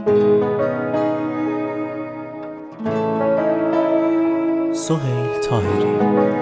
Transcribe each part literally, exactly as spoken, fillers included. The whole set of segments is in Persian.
سهیل طاهری.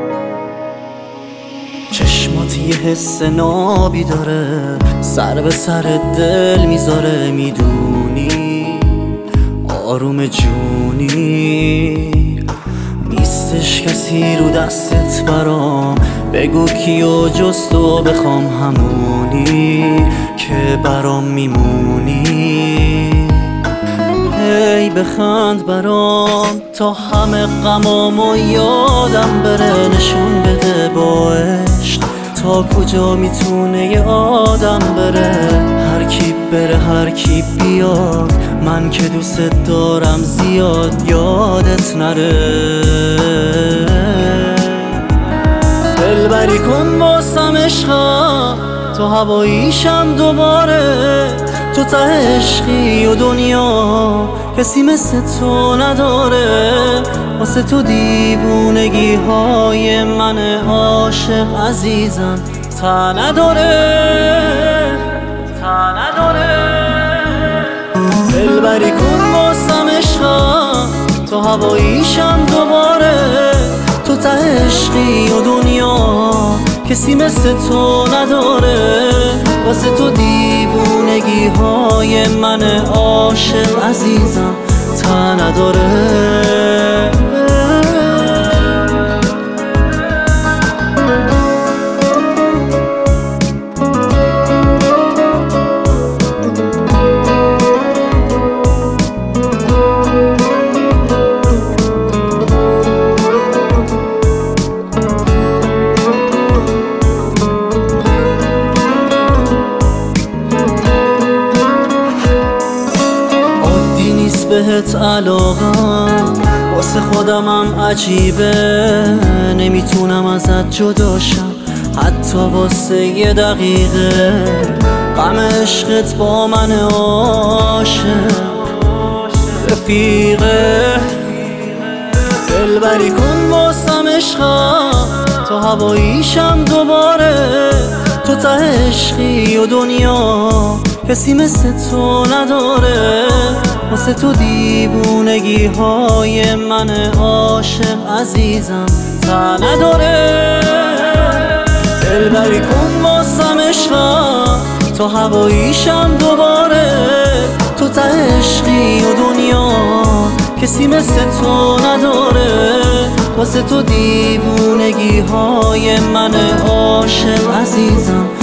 چشمات یه حس نابی داره، سر به سر دل میذاره، میدونی آروم جونی نیستش کسی رو دستت برام، بگو کیو جز تو بخوام، همونی که برام میمونی. هی بخند برام تا همه غمامو یادم بره، نشون بده با عشق تا کجا میتونه یه آدم بره. هر کی بره هر کی بیاد، من که دوست دارم زیاد یادت نره. دلبری کن واسم عشقم، تو هواییشم دوباره، تو ته عشقی و دنیا کسی مثل تو نداره. واسه تو دیوونگی های من عاشق عزیزم تا نداره، تا نداره. دلبری کن واسم عشقم، تو هواییشم دوباره، تو ته عشقی و دنیا کسی مثل تو نداره. واسه تو دیوونگی های من عاشق عزیزم تا نداره. بهت علاقم، واسه خودمم عجیبه، نمیتونم ازت جداشم حتی واسه یه دقیقه. غم عشقت با من عاشق رفیقه. دلبری کن واسم عشقم، تو هواییشم دوباره، تو ته عشقی و دنیا کسی مثل تو نداره. واسه تو دیوونگی های من عاشق عزیزم تا نداره. دلبری کن واسم عشقم، تو هواییشم دوباره، تو ته عشقی و دنیا کسی مثل تو نداره. واسه تو دیوونگی های من عاشق عزیزم